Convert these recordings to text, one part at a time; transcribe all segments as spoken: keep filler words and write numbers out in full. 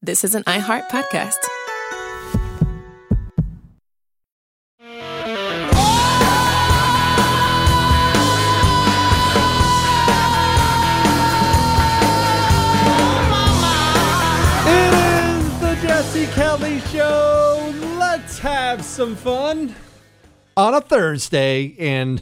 This is an iHeart podcast. It is the Jesse Kelly Show. Let's have some fun on a Thursday. And,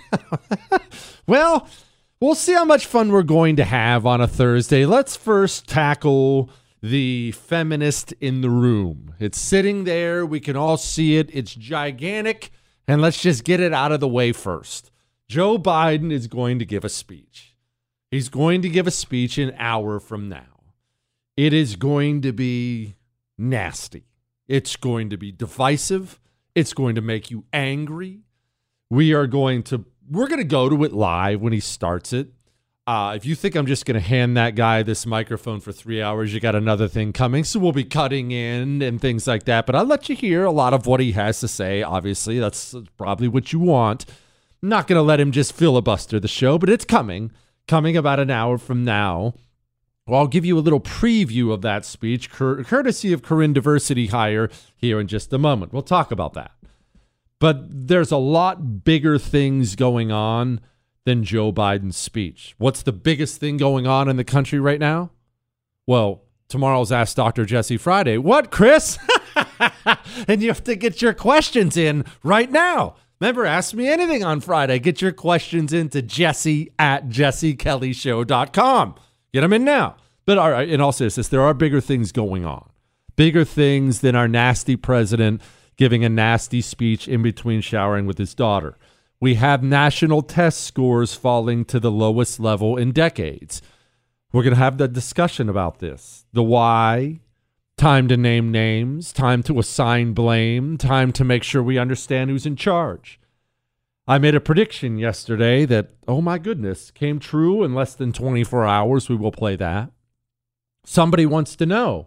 well, we'll see how much fun we're going to have on a Thursday. Let's first tackle the feminist in the room. It's sitting there. We can all see it. It's gigantic. And let's just get it out of the way first. Joe Biden is going to give a speech. He's going to give a speech an hour from now. It is going to be nasty. It's going to be divisive. It's going to make you angry. We are going to, we're going to go to it live when he starts it. Uh, if you think I'm just going to hand that guy this microphone for three hours, you got another thing coming. So we'll be cutting in and things like that. But I'll let you hear a lot of what he has to say. Obviously, that's probably what you want. I'm not going to let him just filibuster the show, but it's coming. Coming about an hour from now. Well, I'll give you a little preview of that speech, cur- courtesy of Corinne Diversity Hire, here in just a moment. We'll talk about that. But there's a lot bigger things going on than Joe Biden's speech. What's the biggest thing going on in the country right now? Well, tomorrow's Ask Doctor Jesse Friday. What, Chris? And you have to get your questions in right now. Remember, ask me anything on Friday. Get your questions into Jesse at jesse kelly show dot com. Get them in now. But all right, in all seriousness, there are bigger things going on. Bigger things than our nasty president giving a nasty speech in between showering with his daughter. We have national test scores falling to the lowest level in decades. We're going to have the discussion about this. The why, time to name names, time to assign blame, time to make sure we understand who's in charge. I made a prediction yesterday that, oh my goodness, came true in less than twenty-four hours. We will play that. Somebody wants to know,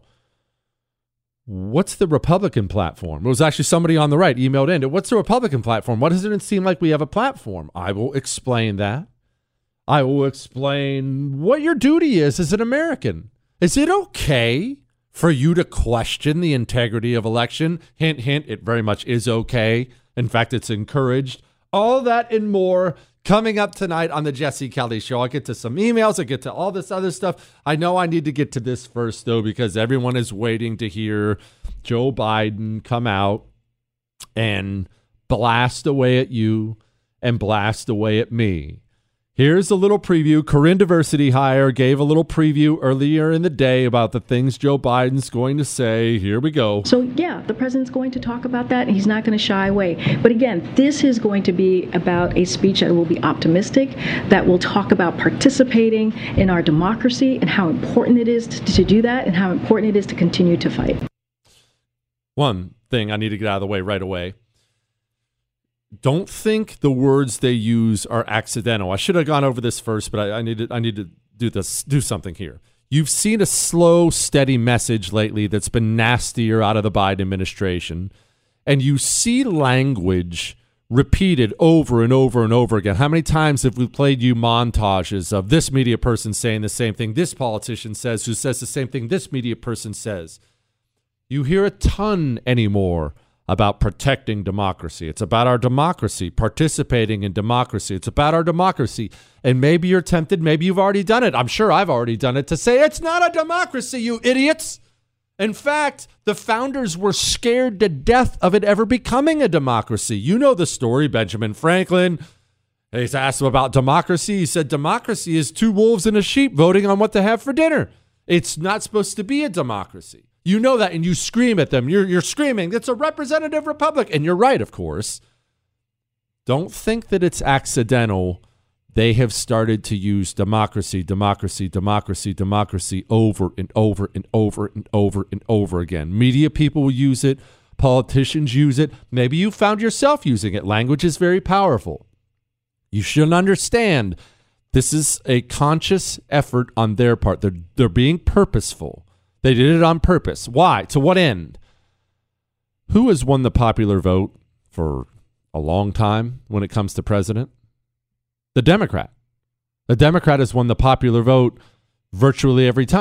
what's the Republican platform? It was actually somebody on the right emailed in. What's the Republican platform? Why doesn't it seem like we have a platform? I will explain that. I will explain what your duty is as an American. Is it okay for you to question the integrity of election? Hint, hint, it very much is okay. In fact, it's encouraged. All that and more coming up tonight on the Jesse Kelly Show. I'll get to some emails. I'll get to all this other stuff. I know I need to get to this first, though, because everyone is waiting to hear Joe Biden come out and blast away at you and blast away at me. Here's a little preview. Corinne Diversity Hire gave a little preview earlier in the day about the things Joe Biden's going to say. Here we go. So, yeah, the president's going to talk about that, and he's not going to shy away. But again, this is going to be about a speech that will be optimistic, that will talk about participating in our democracy and how important it is to, to do that and how important it is to continue to fight. One thing I need to get out of the way right away. Don't think the words they use are accidental. I should have gone over this first, but I, I need to I need to do this do something here. You've seen a slow, steady message lately that's been nastier out of the Biden administration, and you see language repeated over and over and over again. How many times have we played you montages of this media person saying the same thing this politician says, who says the same thing this media person says? You hear a ton anymore about protecting democracy. It's about our democracy, participating in democracy. It's about our democracy. And maybe you're tempted, maybe you've already done it. I'm sure I've already done it to say, it's not a democracy, you idiots. In fact, the founders were scared to death of it ever becoming a democracy. You know the story, Benjamin Franklin. He's asked him about democracy. He said, democracy is two wolves and a sheep voting on what to have for dinner. It's not supposed to be a democracy. You know that, and you scream at them. You're, you're screaming, it's a representative republic. And you're right, of course. Don't think that it's accidental. They have started to use democracy, democracy, democracy, democracy over and over and over and over and over again. Media people will use it. Politicians use it. Maybe you found yourself using it. Language is very powerful. You should understand this is a conscious effort on their part. They're, they're being purposeful. They did it on purpose. Why? To what end? Who has won the popular vote for a long time when it comes to president? The Democrat. The Democrat has won the popular vote virtually every time.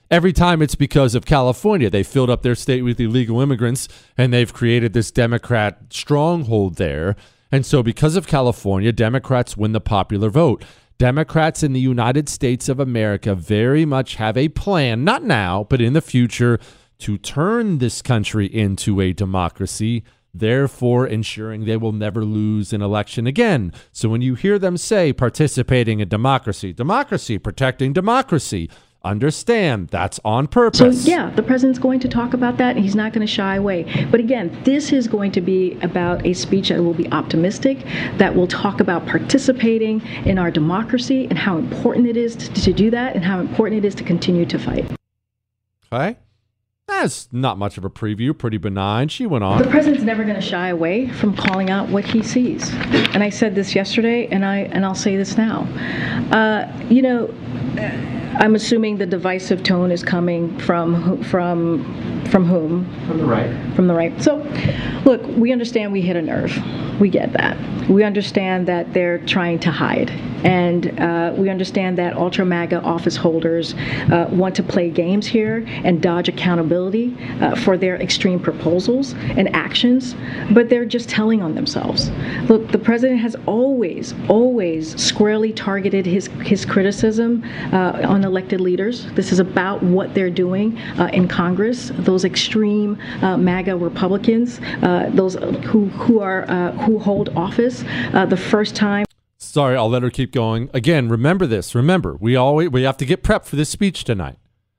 Every time it's because of California. They filled up their state with illegal immigrants, and they've created this Democrat stronghold there. And so because of California, Democrats win the popular vote. Democrats in the United States of America very much have a plan, not now, but in the future, to turn this country into a democracy, therefore ensuring they will never lose an election again. So when you hear them say participating in democracy, democracy, protecting democracy, understand that's on purpose. So, yeah, the president's going to talk about that, and he's not going to shy away. But again, this is going to be about a speech that will be optimistic, that will talk about participating in our democracy and how important it is to, to do that and how important it is to continue to fight. Okay. That's not much of a preview, pretty benign. She went on. The president's never going to shy away from calling out what he sees. And I said this yesterday, and, I, and I'll say this now. Uh, you know, I'm assuming the divisive tone is coming from from from whom? From the right. From the right. So, look, we understand we hit a nerve. We get that. We understand that they're trying to hide. And uh, we understand that ultra MAGA office holders uh, want to play games here and dodge accountability uh, for their extreme proposals and actions, but they're just telling on themselves. Look, the president has always, always squarely targeted his, his criticism uh, on elected leaders. This is about what they're doing uh, in Congress, those extreme uh, MAGA Republicans, uh, those who, who, are, uh, who hold office uh, the first time. Sorry, I'll let her keep going. Again, remember this. Remember, we always we have to get prepped for this speech tonight.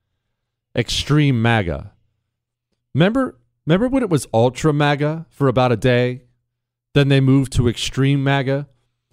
Extreme MAGA. Remember, remember when it was ultra MAGA for about a day? Then they moved to extreme MAGA?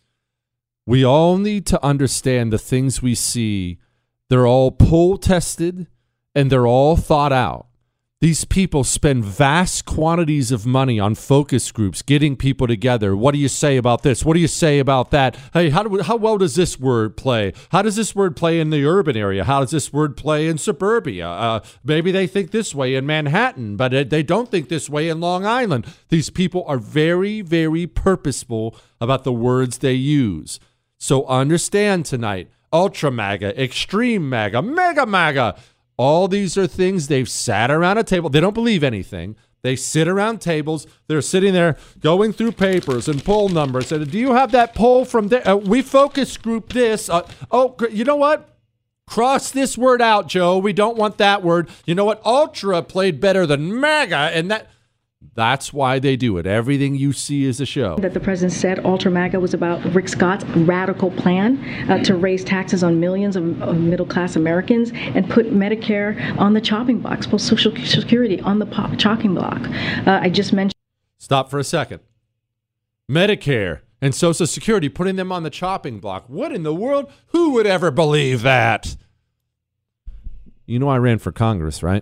We all need to understand the things we see. They're all poll tested and they're all thought out. These people spend vast quantities of money on focus groups, getting people together. What do you say about this? What do you say about that? Hey, how do, how well does this word play? How does this word play in the urban area? How does this word play in suburbia? Uh, maybe they think this way in Manhattan, but they don't think this way in Long Island. These people are very, very purposeful about the words they use. So understand tonight, ultra MAGA, extreme MAGA, mega MAGA. All these are things they've sat around a table. They don't believe anything. They sit around tables. They're sitting there going through papers and poll numbers. And do you have that poll from there? Uh, we focus group this. Uh, oh, you know what? Cross this word out, Joe. We don't want that word. You know what? Ultra played better than MAGA. And that that's why they do it. Everything you see is a show. That the president said Ultra MAGA was about Rick Scott's radical plan uh, to raise taxes on millions of, of middle-class Americans and put Medicare on the chopping block, put Social Security on the po- chopping block. Uh, I just mentioned... Stop for a second. Medicare and Social Security, putting them on the chopping block. What in the world? Who would ever believe that? You know I ran for Congress, right?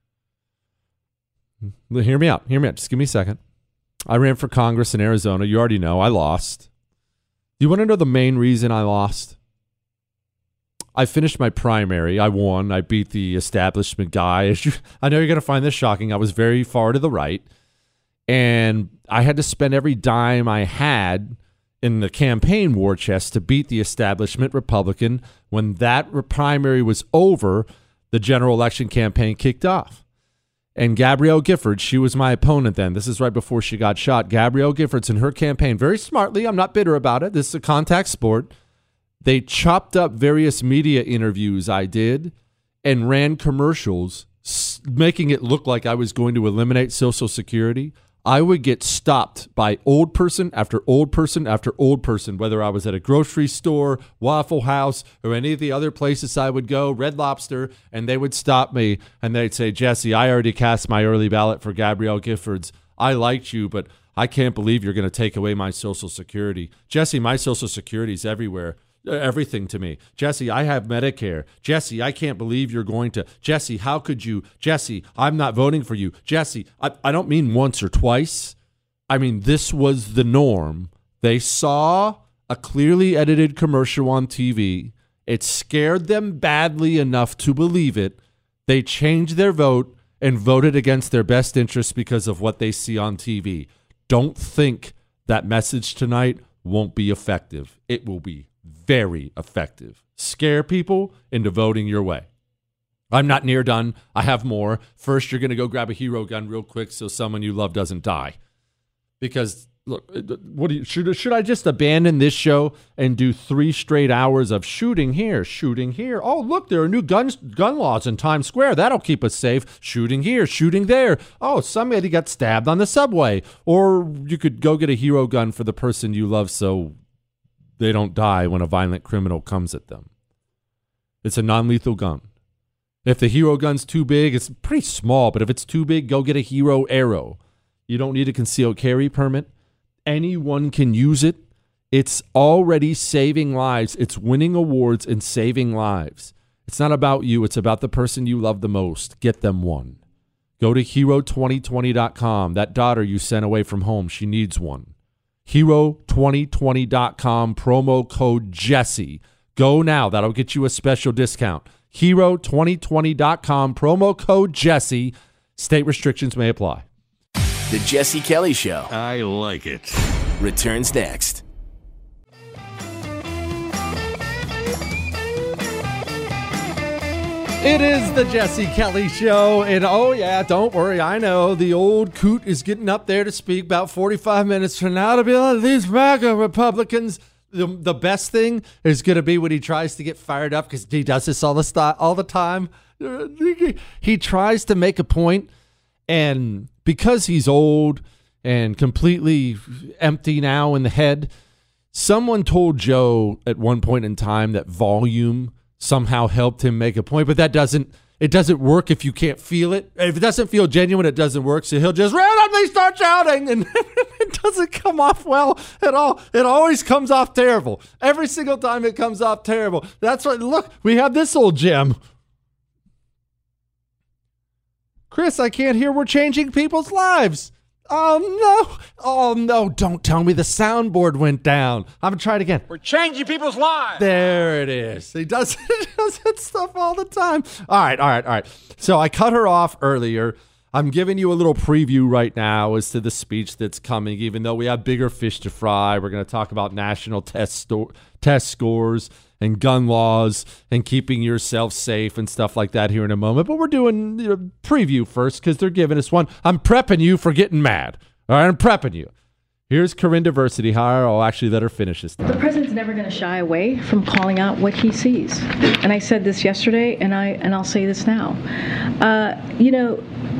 Hear me out. Hear me out. Just give me a second. I ran for Congress in Arizona. You already know I lost. You want to know the main reason I lost? I finished my primary. I won. I beat the establishment guy. As you, I know you're going to find this shocking. I was very far to the right. And I had to spend every dime I had in the campaign war chest to beat the establishment Republican. When that primary was over, the general election campaign kicked off. And Gabrielle Giffords, she was my opponent then. This is right before she got shot. Gabrielle Giffords in her campaign, very smartly, I'm not bitter about it. This is a contact sport. They chopped up various media interviews I did and ran commercials, making it look like I was going to eliminate Social Security. I would get stopped by old person after old person after old person, whether I was at a grocery store, Waffle House, or any of the other places I would go, Red Lobster, and they would stop me and they'd say, Jesse, I already cast my early ballot for Gabrielle Giffords. I liked you, but I can't believe you're going to take away my Social Security. Jesse, my Social Security is everywhere. Everything to me. Jesse, I have Medicare. Jesse, I can't believe you're going to. Jesse, how could you? Jesse, I'm not voting for you. Jesse, I, I don't mean once or twice. I mean, this was the norm. They saw a clearly edited commercial on T V. It scared them badly enough to believe it. They changed their vote and voted against their best interests because of what they see on T V. Don't think that message tonight won't be effective. It will be very effective. Scare people into voting your way. I'm not near done. I have more. First, you're going to go grab a hero gun real quick so someone you love doesn't die. Because, look, what do you, should, should I just abandon this show and do three straight hours of shooting here, shooting here? Oh, look, there are new guns, gun laws in Times Square. That'll keep us safe. Shooting here, shooting there. Oh, somebody got stabbed on the subway. Or you could go get a hero gun for the person you love so they don't die when a violent criminal comes at them. It's a non-lethal gun. If the hero gun's too big, it's pretty small, but if it's too big, go get a hero arrow. You don't need a concealed carry permit. Anyone can use it. It's already saving lives. It's winning awards and saving lives. It's not about you. It's about the person you love the most. Get them one. Go to hero twenty twenty dot com. That daughter you sent away from home, she needs one. hero twenty twenty dot com, promo code Jesse. Go now. That'll get you a special discount. hero twenty twenty dot com, promo code Jesse. State restrictions may apply. The Jesse Kelly Show. I like it. Returns next. It is the Jesse Kelly Show, and oh yeah, don't worry, I know the old coot is getting up there to speak about forty-five minutes from now to be like, these MAGA Republicans. The, the best thing is going to be when he tries to get fired up, because he does this all the, st- all the time. He tries to make a point, and because he's old and completely empty now in the head, someone told Joe at one point in time that volume somehow helped him make a point, but that doesn't, it doesn't work if you can't feel it. If it doesn't feel genuine, it doesn't work. So he'll just randomly start shouting, and it doesn't come off well at all. It always comes off terrible. Every single time it comes off terrible. That's what, look, we have this old gem. Chris, I can't hear we're changing people's lives. Oh, no. Oh, no. Don't tell me the soundboard went down. I'm going to try it again. We're changing people's lives. There it is. He does, he does that stuff all the time. All right, all right, all right. So I cut her off earlier. I'm giving you a little preview right now as to the speech that's coming, even though we have bigger fish to fry. We're going to talk about national test, sto- test scores and gun laws and keeping yourself safe and stuff like that here in a moment. But we're doing you know, preview first because they're giving us one. I'm prepping you for getting mad. All right, I'm prepping you. Here's Corinne Diversity Hire. I'll actually let her finish this time. The president's never going to shy away from calling out what he sees. And I said this yesterday, and, I, and I'll say this now. Uh, you know,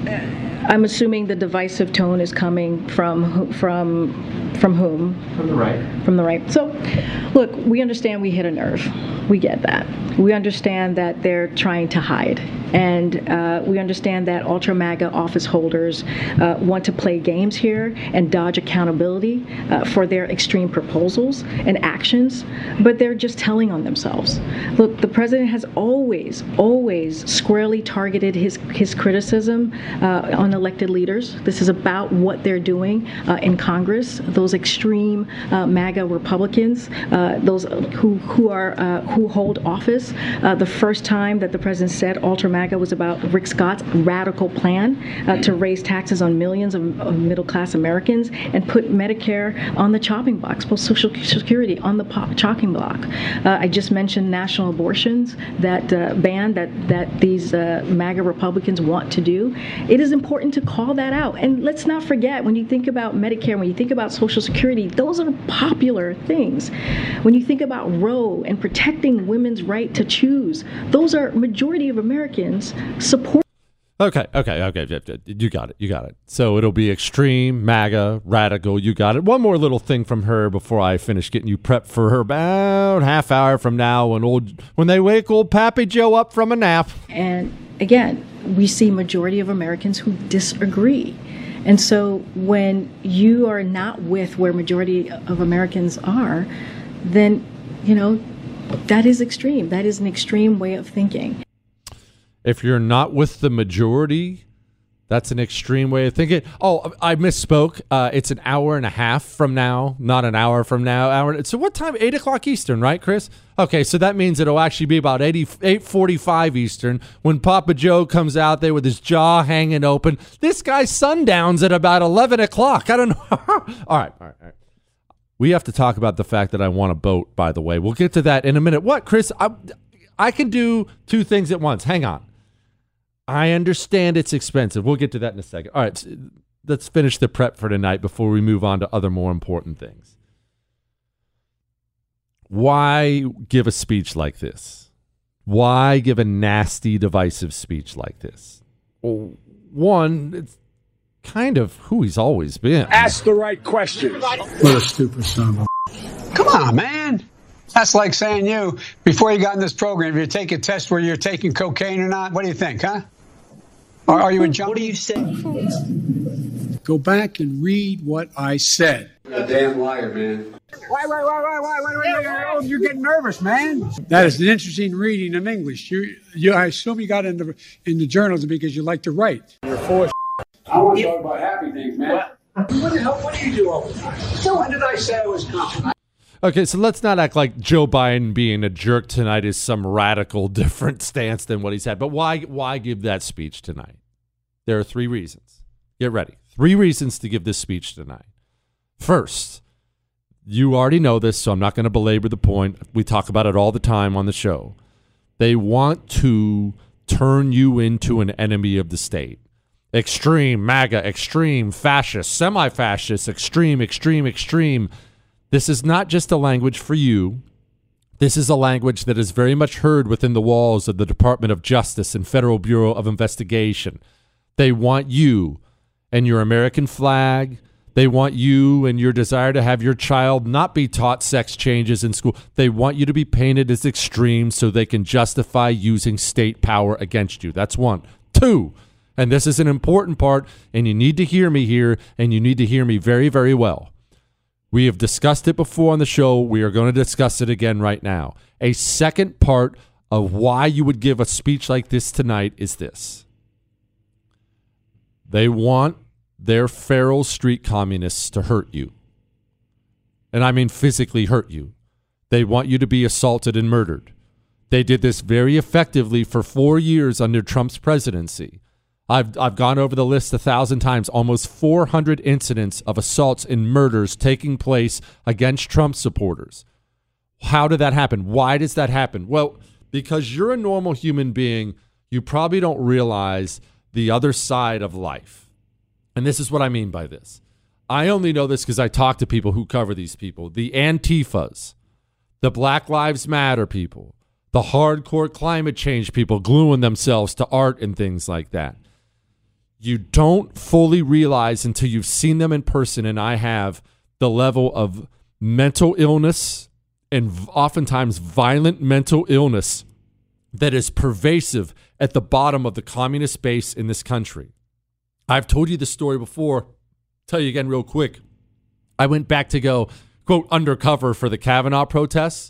I'm assuming the divisive tone is coming from from from whom? From the right. From the right. So, look, we understand we hit a nerve. We get that. We understand that they're trying to hide. And uh, we understand that ultra MAGA office holders uh, want to play games here and dodge accountability uh, for their extreme proposals and actions, but they're just telling on themselves. Look, the president has always, always squarely targeted his, his criticism uh, on elected leaders. This is about what they're doing uh, in Congress, those extreme uh, MAGA Republicans, uh, those who, who, are, uh, who hold office. Uh, the first time that the president said ultra MAGA was about Rick Scott's radical plan uh, to raise taxes on millions of, of middle-class Americans and put Medicare on the chopping block, both Social Security on the po- chopping block. Uh, I just mentioned national abortions, that uh, ban that, that these uh, MAGA Republicans want to do. It is important to call that out. And let's not forget, when you think about Medicare, when you think about Social Security, those are popular things. When you think about Roe and protecting women's right to choose, those are majority of Americans support. Okay, okay, okay. You got it. You got it. So it'll be extreme, MAGA, radical. You got it. One more little thing from her before I finish getting you prepped for her about half hour from now when old when they wake old Pappy Joe up from a nap. And again, we see majority of Americans who disagree. And so when you are not with where majority of Americans are, then, you know, that is extreme. That is an extreme way of thinking. If you're not with the majority, that's an extreme way of thinking. Oh, I misspoke. Uh, it's an hour and a half from now, not an hour from now. Hour. So what time? eight o'clock Eastern, right, Chris? Okay, so that means it'll actually be about eight forty-five Eastern when Papa Joe comes out there with his jaw hanging open. This guy's sundowns at about eleven o'clock. I don't know. all right, all right, all right. We have to talk about the fact that I want a boat, by the way. We'll get to that in a minute. What, Chris? I, I can do two things at once. Hang on. I understand it's expensive. We'll get to that in a second. All right, let's finish the prep for tonight before we move on to other more important things. Why give a speech like this? Why give a nasty, divisive speech like this? Well, one, it's kind of who he's always been. Ask the right questions. What a stupid son of a... Come on, man. That's like saying you, before you got in this program, if you take a test where you're taking cocaine or not, what do you think, huh? Or are you a junkie? What do you say? Go back and read what I said. You're a damn liar, man. Why, why, why, why, why, why, why, why, why, you're getting nervous, man. That is an interesting reading of English. You, you, I assume you got into in the journalism because you like to write. You're full of I want to talk about happy things, man. What, what the hell, what do you do all the time? So when did I say I was confident? Okay, so let's not act like Joe Biden being a jerk tonight is some radical different stance than what he's had. But why why give that speech tonight? There are three reasons. Get ready. Three reasons to give this speech tonight. First, you already know this, so I'm not going to belabor the point. We talk about it all the time on the show. They want to turn you into an enemy of the state. Extreme, MAGA, extreme, fascist, semi-fascist, extreme, extreme, extreme. This is not just a language for you. This is a language that is very much heard within the walls of the Department of Justice and Federal Bureau of Investigation. They want you and your American flag. They want you and your desire to have your child not be taught sex changes in school. They want you to be painted as extreme so they can justify using state power against you. That's one. Two, and this is an important part, and you need to hear me here, and you need to hear me very, very well. We have discussed it before on the show. We are going to discuss it again right now. A second part of why you would give a speech like this tonight is this. They want their feral street communists to hurt you. And I mean physically hurt you. They want you to be assaulted and murdered. They did this very effectively for four years under Trump's presidency. I've I've gone over the list a thousand times. Almost four hundred incidents of assaults and murders taking place against Trump supporters. How did that happen? Why does that happen? Well, because you're a normal human being, you probably don't realize the other side of life. And this is what I mean by this. I only know this because I talk to people who cover these people. The Antifas, the Black Lives Matter people, the hardcore climate change people gluing themselves to art and things like that. You don't fully realize until you've seen them in person, and I have, the level of mental illness and oftentimes violent mental illness that is pervasive at the bottom of the communist base in this country. I've told you this story before. Tell you again real quick. I went back to go, quote, undercover for the Kavanaugh protests.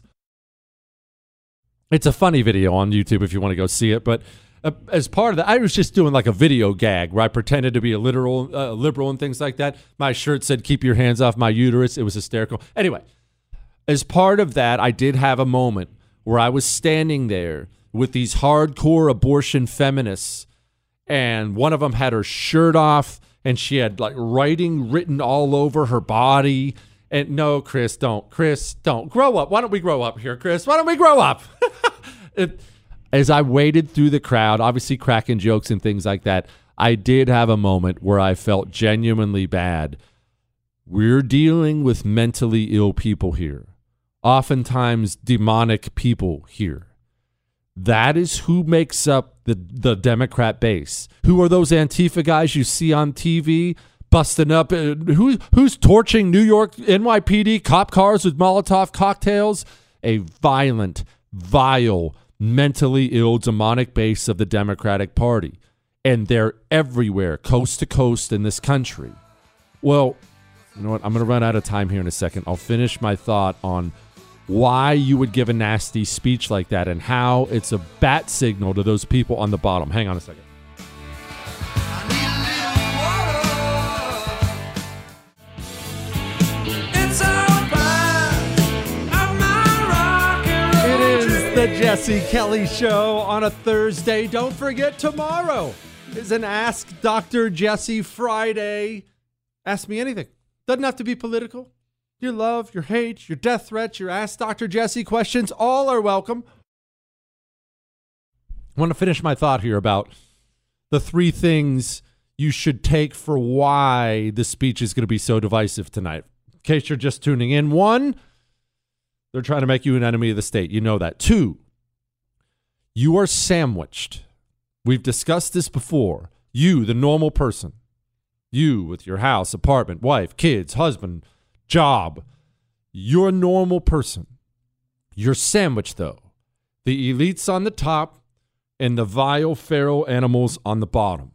It's a funny video on YouTube if you want to go see it, but uh, as part of that, I was just doing like a video gag where I pretended to be a literal uh, liberal and things like that. My shirt said, "Keep your hands off my uterus." It was hysterical. Anyway, as part of that, I did have a moment where I was standing there with these hardcore abortion feminists, and one of them had her shirt off, and she had like writing written all over her body. And no, Chris, don't. Chris, don't. Grow up. Why don't we grow up here, Chris? Why don't we grow up? it, as I waded through the crowd, obviously cracking jokes and things like that, I did have a moment where I felt genuinely bad. We're dealing with mentally ill people here. Oftentimes demonic people here. That is who makes up the, the Democrat base. Who are those Antifa guys you see on T V busting up? Uh, who, who's torching New York N Y P D cop cars with Molotov cocktails? A violent, vile, mentally ill, demonic base of the Democratic Party. And they're everywhere, coast to coast in this country. Well, you know what? I'm going to run out of time here in a second. I'll finish my thought on why you would give a nasty speech like that and how it's a bat signal to those people on the bottom. Hang on a second. It is the Jesse Kelly Show on a Thursday. Don't forget, tomorrow is an Ask Doctor Jesse Friday. Ask me anything. Doesn't have to be political. Your love, your hate, your death threats, your Ask Doctor Jesse questions, all are welcome. I want to finish my thought here about the three things you should take for why this speech is going to be so divisive tonight. In case you're just tuning in, one, they're trying to make you an enemy of the state. You know that. Two, you are sandwiched. We've discussed this before. You, the normal person, you with your house, apartment, wife, kids, husband, job, you're a normal person. You're sandwiched, though. The elites on the top and the vile feral animals on the bottom.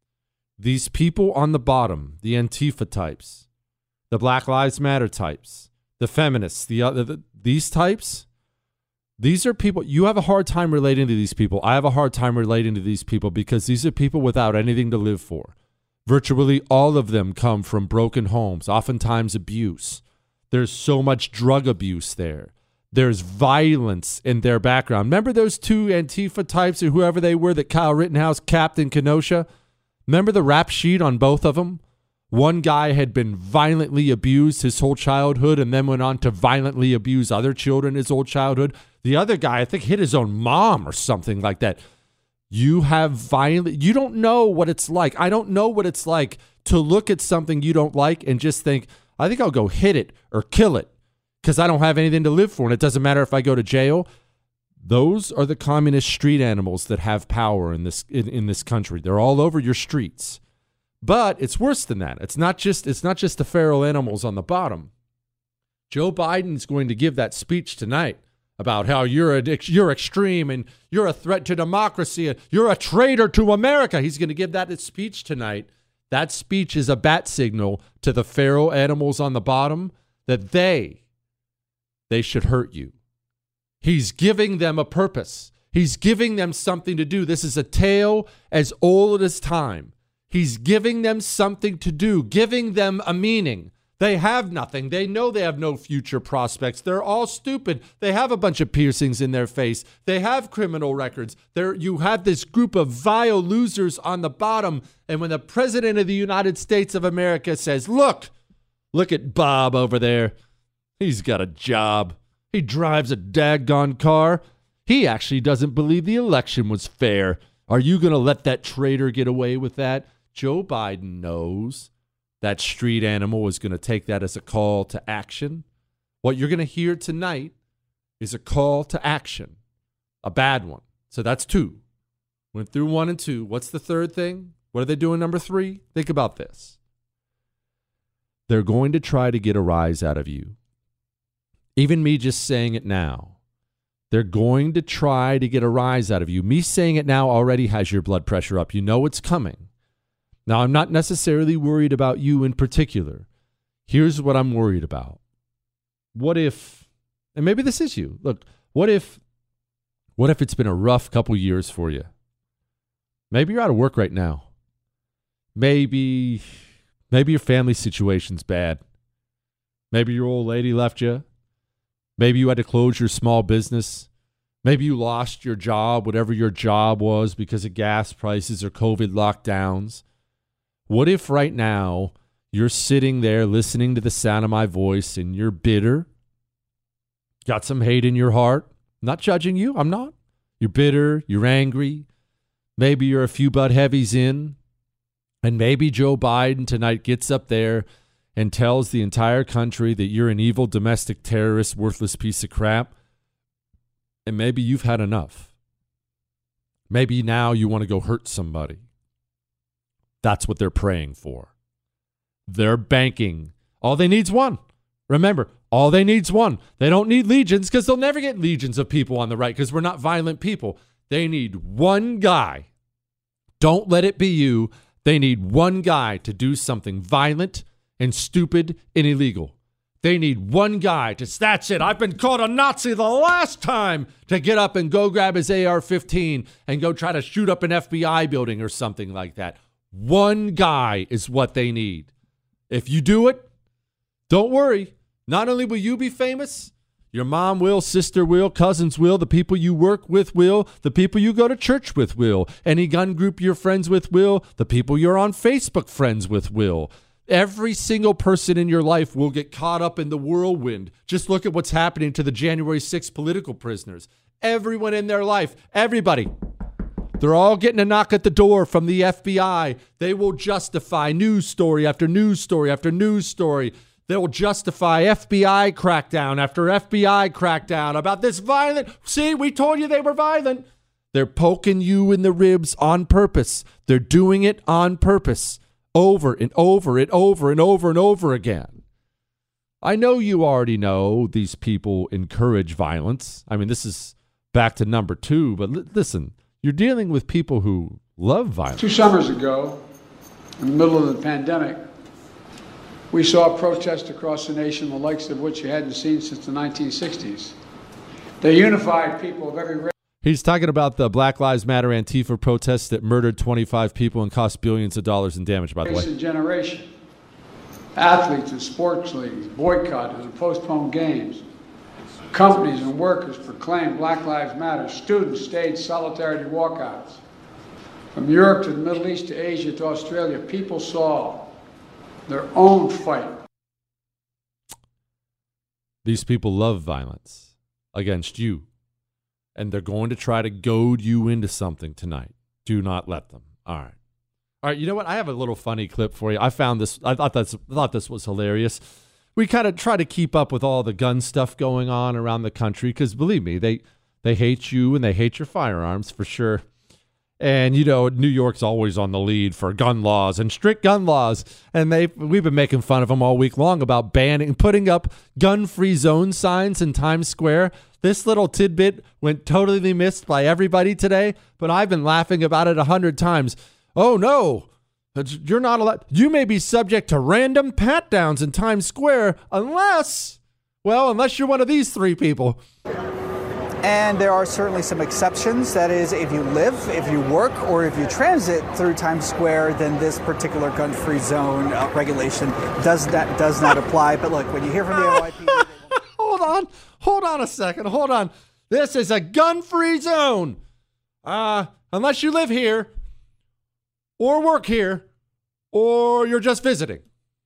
These people on the bottom, the Antifa types, the Black Lives Matter types, the feminists, the other, the, these types, these are people, you have a hard time relating to these people. I have a hard time relating to these people because these are people without anything to live for. Virtually all of them come from broken homes, oftentimes abuse. There's so much drug abuse there. There's violence in their background. Remember those two Antifa types or whoever they were that Kyle Rittenhouse capped in Kenosha? Remember the rap sheet on both of them? One guy had been violently abused his whole childhood and then went on to violently abuse other children his whole childhood. The other guy, I think, hit his own mom or something like that. You have violent, you don't know what it's like. I don't know what it's like to look at something you don't like and just think, I think I'll go hit it or kill it because I don't have anything to live for and it doesn't matter if I go to jail. Those are the communist street animals that have power in this in, in this country. They're all over your streets. But it's worse than that. It's not just it's not just the feral animals on the bottom. Joe Biden's going to give that speech tonight about how you're a, you're extreme and you're a threat to democracy. You're a traitor to America. He's going to give that speech tonight. That speech is a bat signal to the feral animals on the bottom that they, they should hurt you. He's giving them a purpose. He's giving them something to do. This is a tale as old as time. He's giving them something to do, giving them a meaning. They have nothing. They know they have no future prospects. They're all stupid. They have a bunch of piercings in their face. They have criminal records. There, you have this group of vile losers on the bottom. And when the president of the United States of America says, look, look at Bob over there. He's got a job. He drives a daggone car. He actually doesn't believe the election was fair. Are you going to let that traitor get away with that? Joe Biden knows that street animal is going to take that as a call to action. What you're going to hear tonight is a call to action, a bad one. So that's two. Went through one and two. What's the third thing? What are they doing number three? Think about this. They're going to try to get a rise out of you. Even me just saying it now. They're going to try to get a rise out of you. Me saying it now already has your blood pressure up. You know it's coming. Now, I'm not necessarily worried about you in particular. Here's what I'm worried about. What if, and maybe this is you. Look, what if, what if it's been a rough couple years for you? Maybe you're out of work right now. Maybe, maybe your family situation's bad. Maybe your old lady left you. Maybe you had to close your small business. Maybe you lost your job, whatever your job was, because of gas prices or COVID lockdowns. What if right now you're sitting there listening to the sound of my voice and you're bitter? Got some hate in your heart? I'm not judging you. I'm not. You're bitter. You're angry. Maybe you're a few butt heavies in. And maybe Joe Biden tonight gets up there and tells the entire country that you're an evil domestic terrorist, worthless piece of crap. And maybe you've had enough. Maybe now you want to go hurt somebody. That's what they're praying for. They're banking. All they need's one. Remember, all they need's one. They don't need legions because they'll never get legions of people on the right because we're not violent people. They need one guy. Don't let it be you. They need one guy to do something violent and stupid and illegal. They need one guy to, that's it, I've been called a Nazi the last time, to get up and go grab his A R fifteen and go try to shoot up an F B I building or something like that. One guy is what they need. If you do it, don't worry. Not only will you be famous, your mom will, sister will, cousins will, the people you work with will, the people you go to church with will, any gun group you're friends with will, the people you're on Facebook friends with will. Every single person in your life will get caught up in the whirlwind. Just look at what's happening to the January sixth political prisoners. Everyone in their life, everybody. They're all getting a knock at the door from the F B I. They will justify news story after news story after news story. They will justify F B I crackdown after F B I crackdown about this violent. See, we told you they were violent. They're poking you in the ribs on purpose. They're doing it on purpose over and over and over and over and over again. I know you already know these people encourage violence. I mean, this is back to number two, but li- listen, you're dealing with people who love violence. Two summers ago, in the middle of the pandemic, we saw protests across the nation, the likes of which you hadn't seen since the nineteen sixties. They unified people of every race. He's talking about the Black Lives Matter Antifa protests that murdered twenty-five people and cost billions of dollars in damage, by the way. Generation. Athletes and sports leagues boycotted and postponed games. Companies and workers proclaimed Black Lives Matter. Students staged solidarity walkouts. From Europe to the Middle East to Asia to Australia, people saw their own fight. These people love violence against you, and they're going to try to goad you into something tonight. Do not let them. All right. All right, you know what? I have a little funny clip for you. I found this. I thought that's thought this was hilarious. We kind of try to keep up with all the gun stuff going on around the country because, believe me, they they hate you and they hate your firearms for sure. And you know, New York's always on the lead for gun laws and strict gun laws. And they we've been making fun of them all week long about banning, putting up gun-free zone signs in Times Square. This little tidbit went totally missed by everybody today, but I've been laughing about it a hundred times. Oh, no, you're not allowed. You may be subject to random pat downs in Times Square unless, well, unless you're one of these three people. And there are certainly some exceptions. That is, if you live, if you work, or if you transit through Times Square, then this particular gun-free zone uh, regulation does not, does not apply. But look, when you hear from the N Y P D... hold on. Hold on a second. Hold on. This is a gun-free zone. Uh, unless you live here, or work here, or you're just visiting.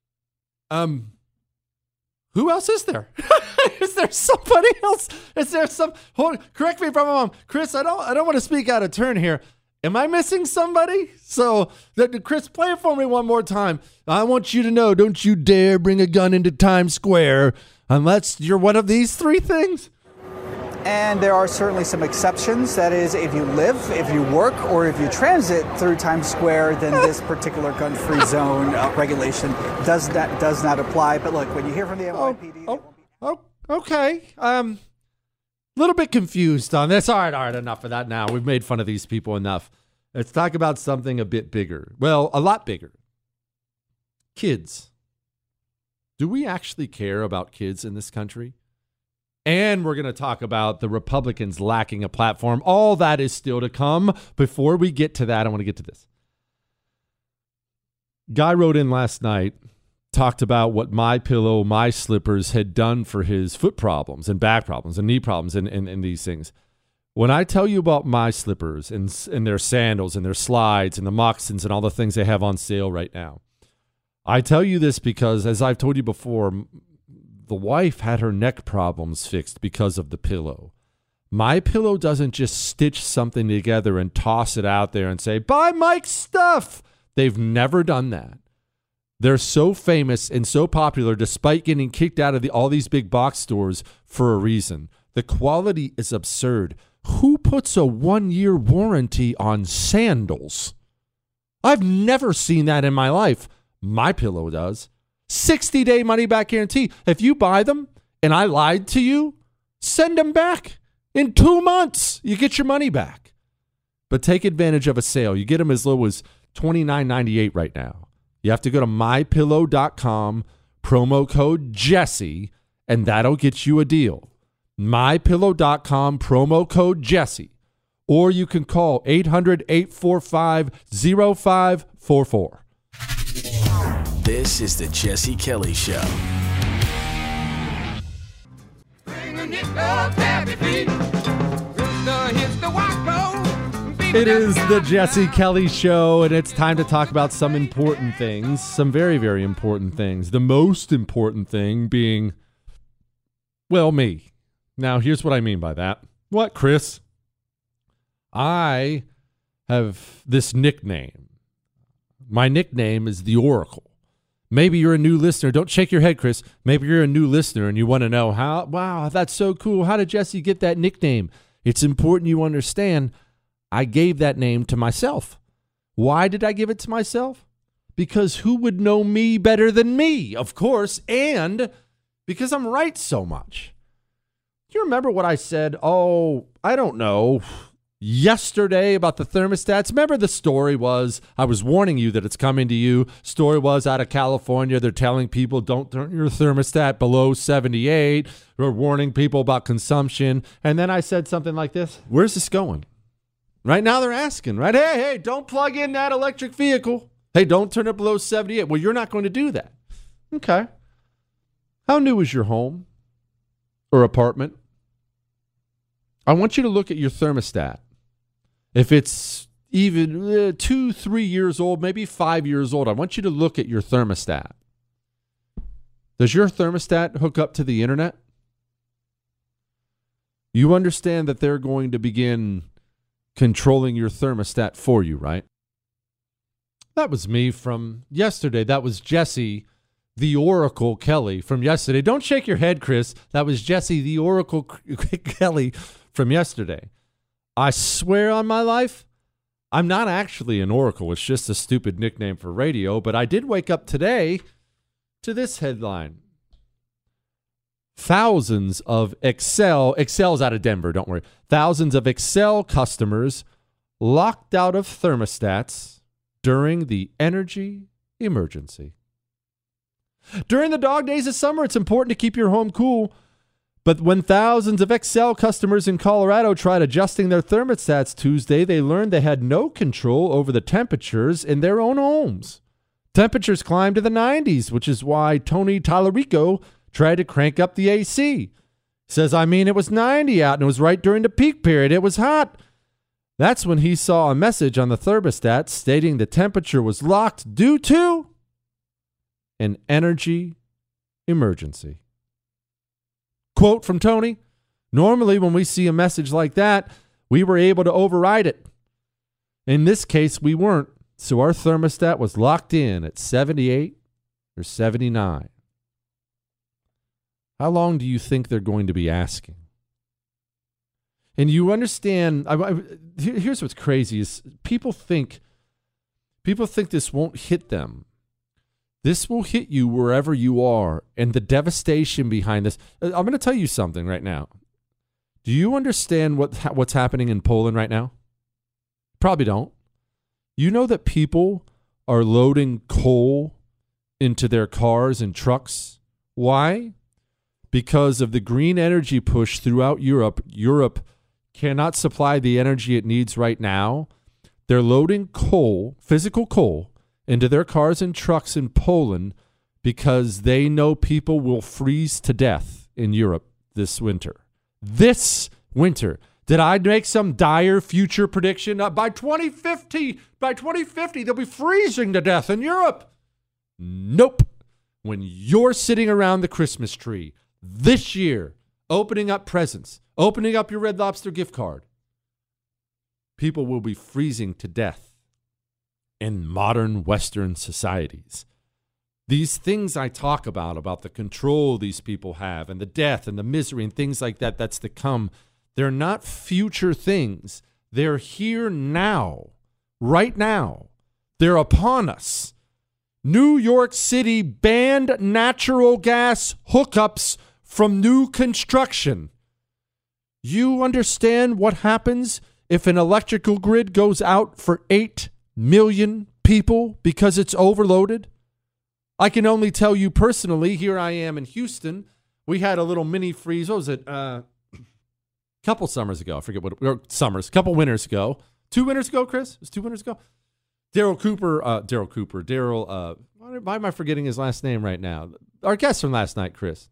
Um, who else is there? Is there somebody else? Is there some? Hold, correct me if I'm wrong, Chris. I don't. I don't want to speak out of turn here. Am I missing somebody? So, that, Chris, play it for me one more time. I want you to know: don't you dare bring a gun into Times Square unless you're one of these three things. And there are certainly some exceptions. That is, if you live, if you work, or if you transit through Times Square, then this particular gun-free zone uh, regulation does not does not apply. But look, when you hear from the N Y P D, oh, oh, oh, okay. Um, a little bit confused on this. All right, all right, enough of that now. We've made fun of these people enough. Let's talk about something a bit bigger. Well, a lot bigger. Kids. Do we actually care about kids in this country? And we're going to talk about the Republicans lacking a platform. All that is still to come. Before we get to that, I want to get to this. Guy wrote in last night, talked about what MyPillow, My Slippers had done for his foot problems and back problems and knee problems and, and, and these things. When I tell you about My Slippers and, and their sandals and their slides and the moccasins and all the things they have on sale right now, I tell you this because, as I've told you before, the wife had her neck problems fixed because of the pillow. MyPillow doesn't just stitch something together and toss it out there and say, buy Mike's stuff. They've never done that. They're so famous and so popular despite getting kicked out of the, all these big box stores for a reason. The quality is absurd. Who puts a one-year warranty on sandals? I've never seen that in my life. MyPillow does. sixty-day money-back guarantee. If you buy them and I lied to you, send them back. In two months, you get your money back. But take advantage of a sale. You get them as low as twenty-nine ninety-eight right now. You have to go to my pillow dot com, promo code Jesse, and that'll get you a deal. my pillow dot com, promo code Jesse. Or you can call eight hundred, eight four five, zero five four four. This is the Jesse Kelly Show. It is the Jesse Kelly Show, and it's time to talk about some important things, some very, very important things. The most important thing being, well, me. Now, here's what I mean by that. What, Chris? I have this nickname. My nickname is the Oracle. Maybe you're a new listener. Don't shake your head, Chris. Maybe you're a new listener and you want to know how, wow, that's so cool. How did Jesse get that nickname? It's important you understand I gave that name to myself. Why did I give it to myself? Because who would know me better than me, of course, and because I'm right so much. Do you remember what I said, oh, I don't know, yesterday about the thermostats? Remember the story was, I was warning you that it's coming to you. Story was out of California. They're telling people don't turn your thermostat below seventy-eight. We're warning people about consumption. And then I said something like this. Where's this going? Right now they're asking, right? Hey, hey, don't plug in that electric vehicle. Hey, don't turn it below seventy-eight. Well, you're not going to do that. Okay. How new is your home or apartment? I want you to look at your thermostat. If it's even uh, two, three years old, maybe five years old, I want you to look at your thermostat. Does your thermostat hook up to the internet? You understand that they're going to begin controlling your thermostat for you, right? That was me from yesterday. That was Jesse, the Oracle Kelly from yesterday. Don't shake your head, Chris. That was Jesse, the Oracle Kelly from yesterday. I swear on my life, I'm not actually an oracle. It's just a stupid nickname for radio, but I did wake up today to this headline. Thousands of Excel, Excel's out of Denver, don't worry. Thousands of Excel customers locked out of thermostats during the energy emergency. During the dog days of summer, it's important to keep your home cool. But when thousands of Excel customers in Colorado tried adjusting their thermostats Tuesday, they learned they had no control over the temperatures in their own homes. Temperatures climbed to the nineties, which is why Tony Tallarico tried to crank up the A C. Says, I mean, it was ninety out and it was right during the peak period. It was hot. That's when he saw a message on the thermostat stating the temperature was locked due to an energy emergency. Quote from Tony, normally when we see a message like that, we were able to override it. In this case, we weren't, so our thermostat was locked in at seventy-eight or seventy-nine. How long do you think they're going to be asking? And you understand, I, I, here's what's crazy is people think, people think this won't hit them. This will hit you wherever you are, and the devastation behind this. I'm going to tell you something right now. Do you understand what what's happening in Poland right now? Probably don't. You know that people are loading coal into their cars and trucks? Why? Because of the green energy push throughout Europe. Europe cannot supply the energy it needs right now. They're loading coal, physical coal, into their cars and trucks in Poland because they know people will freeze to death in Europe this winter. This winter. Did I make some dire future prediction? Uh, by twenty fifty, by twenty fifty, they'll be freezing to death in Europe. Nope. When you're sitting around the Christmas tree this year, opening up presents, opening up your Red Lobster gift card, people will be freezing to death in modern Western societies. These things I talk about, about the control these people have and the death and the misery and things like that, that's to come. They're not future things. They're here now, right now. They're upon us. New York City banned natural gas hookups from new construction. You understand what happens if an electrical grid goes out for eight million people because it's overloaded? I can only tell you personally, here I am in Houston. We had a little mini freeze. What was it? Uh, a couple summers ago. I forget what, or summers, a couple winters ago. Two winters ago, Chris? It was two winters ago? Daryl Cooper, uh, Daryl Cooper, Daryl, uh, why, why am I forgetting his last name right now? Our guest from last night, Chris.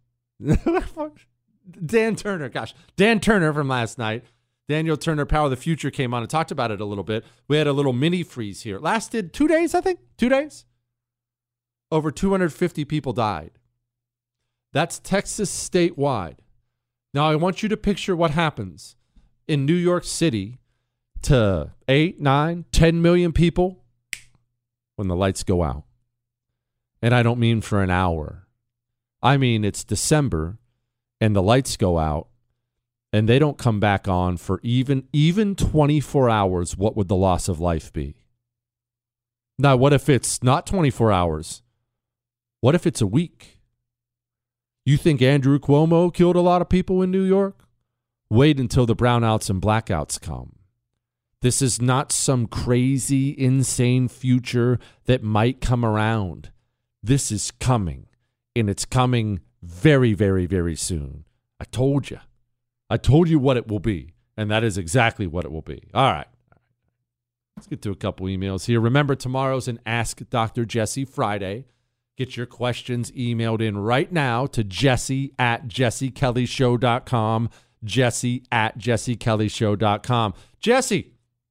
Dan Turner, gosh. Dan Turner from last night. Daniel Turner, Power of the Future, came on and talked about it a little bit. We had a little mini freeze here. It lasted two days, I think. Two days. Over two hundred fifty people died. That's Texas statewide. Now, I want you to picture what happens in New York City. to eight, nine, ten million people when the lights go out. And I don't mean for an hour. I mean it's December and the lights go out and they don't come back on for even even twenty-four hours. What would the loss of life be? Now, what if it's not twenty-four hours? What if it's a week? You think Andrew Cuomo killed a lot of people in New York? Wait until the brownouts and blackouts come. This is not some crazy, insane future that might come around. This is coming, and it's coming very, very, very soon. I told you. I told you what it will be, and that is exactly what it will be. All right. Let's get to a couple emails here. Remember, tomorrow's an Ask Doctor Jesse Friday. Get your questions emailed in right now to Jesse at jesse kelly show dot com. Jesse at jesse kelly show dot com. Jesse,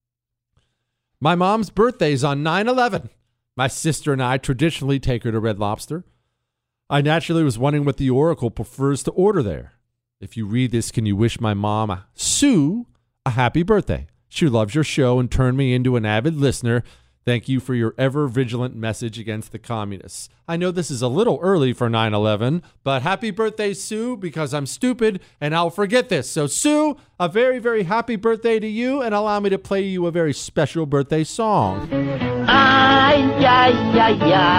my mom's birthday is on nine eleven. My sister and I traditionally take her to Red Lobster. I naturally was wondering what the Oracle prefers to order there. If you read this, can you wish my mom, Sue, a happy birthday? She loves your show and turned me into an avid listener. Thank you for your ever-vigilant message against the communists. I know this is a little early for nine eleven, but happy birthday, Sue, because I'm stupid and I'll forget this. So, Sue, a very, very happy birthday to you, and allow me to play you a very special birthday song. Ay, ay, ay,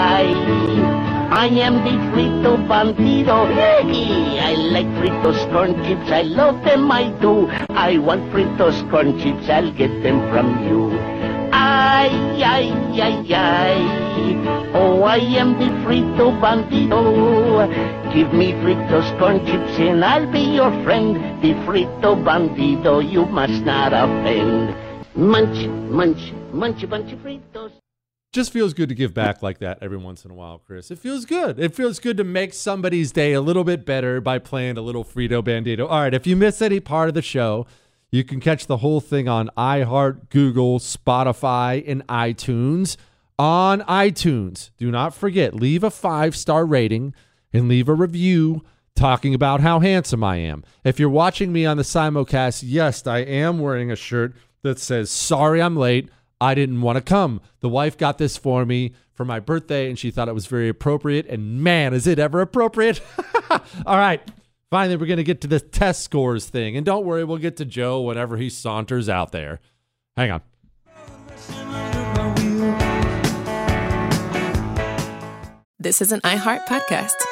ay. I am the Frito Bandido. Hey, I like Fritos corn chips. I love them, I do. I want Fritos corn chips. I'll get them from you. Ay, ay, ay, ay. Oh, I am the Frito Bandido. Give me Fritos corn chips and I'll be your friend. The Frito Bandido, you must not offend. Munch, munch, munch a bunch of Fritos. Just feels good to give back like that every once in a while, Chris. It feels good. It feels good to make somebody's day a little bit better by playing a little Frito Bandito. All right, if you miss any part of the show, you can catch the whole thing on iHeart, Google, Spotify, and iTunes. On iTunes, do not forget, leave a five-star rating and leave a review talking about how handsome I am. If you're watching me on the simulcast, yes, I am wearing a shirt that says, sorry I'm late. I didn't want to come. The wife got this for me for my birthday, and she thought it was very appropriate. And man, is it ever appropriate? All right. Finally, we're going to get to the test scores thing. And don't worry, we'll get to Joe whenever he saunters out there. Hang on. This is an iHeart podcast.